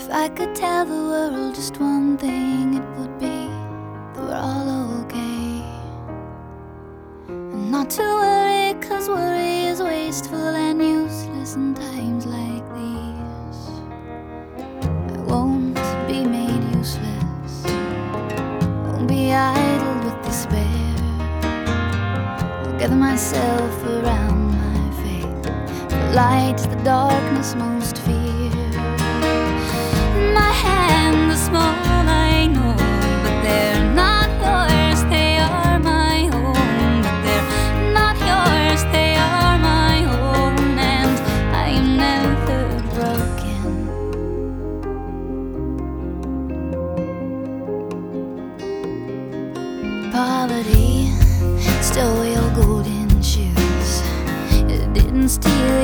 If I could tell the world just one thing, it would be that we're all okay. And not to worry, 'cause worry is wasteful and useless in times like these. I won't be made useless, won't be idle with despair. I'll gather myself around my faith. The light is the darkness most fear. My hands are small, I know, but they're not yours, they are my own. But they're not yours, they are my own, and I am never broken. Poverty stole your golden shoes, it didn't steal